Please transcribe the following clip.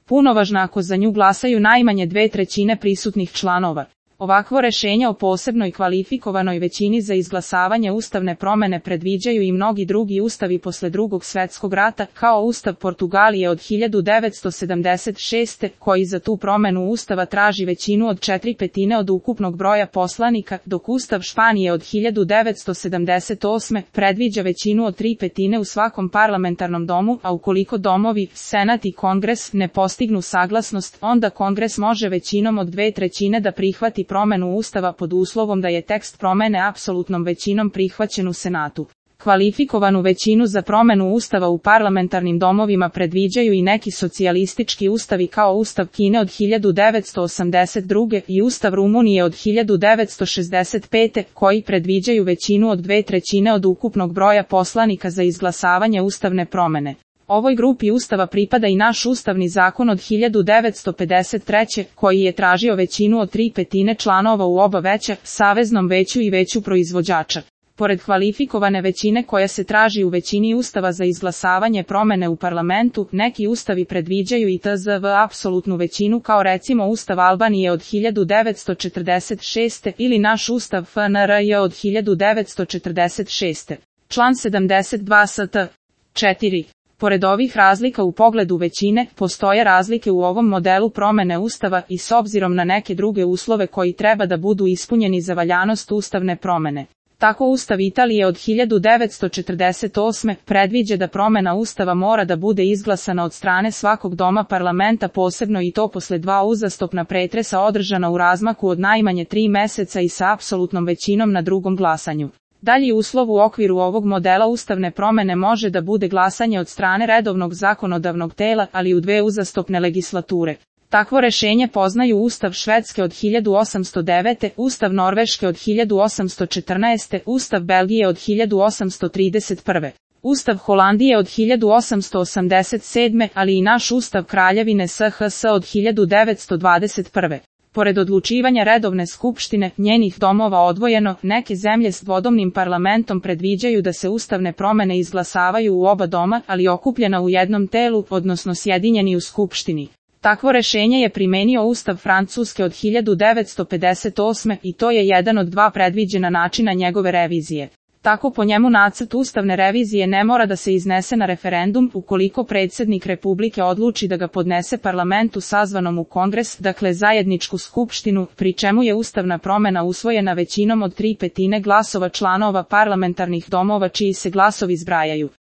punovažna ako za nju glasaju najmanje 2/3 prisutnih članova. Ovakvo rešenje o posebnoj kvalifikovanoj većini za izglasavanje ustavne promene predviđaju i mnogi drugi ustavi posle Drugog svetskog rata, kao Ustav Portugalije od 1976. koji za tu promenu ustava traži većinu od 4/5 od ukupnog broja poslanika, dok Ustav Španije od 1978. predviđa većinu od 3/5 u svakom parlamentarnom domu, a ukoliko domovi, Senat i Kongres ne postignu saglasnost, onda Kongres može većinom od 2/3 da prihvati promenu ustava pod uslovom da je tekst promene apsolutnom većinom prihvaćen u Senatu. Kvalifikovanu većinu za promenu ustava u parlamentarnim domovima predviđaju i neki socijalistički ustavi kao Ustav Kine od 1982. i Ustav Rumunije od 1965. koji predviđaju većinu od 2/3 od ukupnog broja poslanika za izglasavanje ustavne promene. Ovoj grupi ustava pripada i naš ustavni zakon od 1953. koji je tražio većinu od 3/5 članova u oba veća, Saveznom veću i veću proizvođača. Pored kvalifikovane većine koja se traži u većini ustava za izglasavanje promene u parlamentu, neki ustavi predviđaju i tzv. apsolutnu većinu kao recimo Ustav Albanije od 1946. ili naš Ustav FNRJ od 1946. Član 72 st. 4. Pored ovih razlika u pogledu većine, postoje razlike u ovom modelu promene ustava i s obzirom na neke druge uslove koji treba da budu ispunjeni za valjanost ustavne promene. Tako Ustav Italije od 1948. predviđa da promena ustava mora da bude izglasana od strane svakog doma parlamenta posebno i to posle 2 uzastopna pretresa održana u razmaku od najmanje 3 meseca i sa apsolutnom većinom na drugom glasanju. Dalji uslov u okviru ovog modela ustavne promene može da bude glasanje od strane redovnog zakonodavnog tela, ali u 2 uzastopne legislature. Takvo rešenje poznaju Ustav Švedske od 1809. Ustav Norveške od 1814. Ustav Belgije od 1831. Ustav Holandije od 1887. ali i naš Ustav Kraljevine SHS od 1921. Pored odlučivanja redovne skupštine, njenih domova odvojeno, neke zemlje s dvodomnim parlamentom predviđaju da se ustavne promene izglasavaju u oba doma, ali okupljena u jednom telu, odnosno sjedinjeni u skupštini. Takvo rešenje je primenio Ustav Francuske od 1958. i to je jedan od 2 predviđena načina njegove revizije. Tako po njemu nacrt ustavne revizije ne mora da se iznese na referendum ukoliko predsjednik Republike odluči da ga podnese parlamentu sazvanom u Kongres, dakle zajedničku skupštinu, pri čemu je ustavna promena usvojena većinom od 3/5 glasova članova parlamentarnih domova čiji se glasovi zbrajaju.